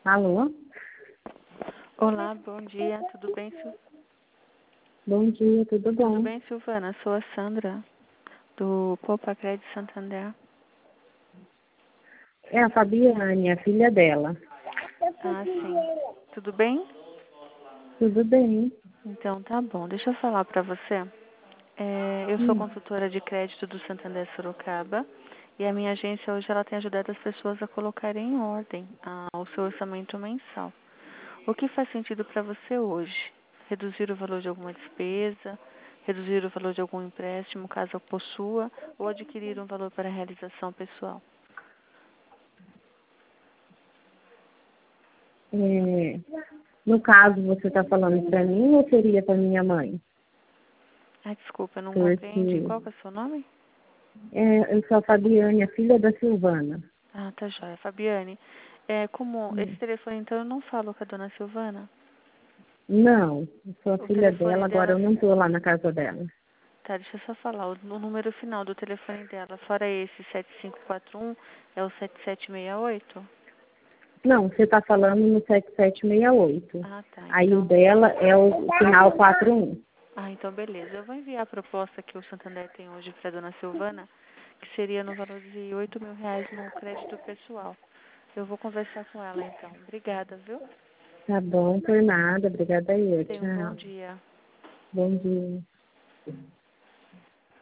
Alô? Olá, bom dia. Tudo bem, Bom dia, tudo Tudo bom? bem, Silvana? Sou a Sandra, do Poupa Crédito Santander. É a Fabiane, a filha dela. Ah, sim. Tudo bem? Tudo bem. Então, tá bom. Deixa eu falar para você. Eu sou Hum. consultora de crédito do Santander Sorocaba e a minha agência hoje ela tem ajudado as pessoas a colocarem em ordem o seu orçamento mensal. O que faz sentido para você hoje? Reduzir o valor de alguma despesa, reduzir o valor de algum empréstimo, caso possua, ou adquirir um valor para realização pessoal? É, no caso, você está falando para mim ou seria para minha mãe? Ah, desculpa, eu não compreendi. Porque Qual que é o seu nome? eu sou a Fabiane, a filha da Silvana. Ah, tá joia. Fabiane, como esse Hum. telefone, então, eu não falo com a dona Silvana? Não, eu sou a O filha telefone dela, agora dela, eu não estou lá na casa dela. tá, deixa eu só falar. O número final do telefone dela, fora esse 7541, é o 7768? Não, você está falando no 7768. Ah, tá. Aí o Então, dela é o final 41. então beleza. Eu vou enviar a proposta que o Santander tem hoje para a dona Silvana, que seria no valor de R$ 8.000 no crédito pessoal. Eu vou conversar com ela, então. Obrigada, viu? Tá bom, por nada. Obrigada aí, Tenha um bom tchau. dia. Bom dia.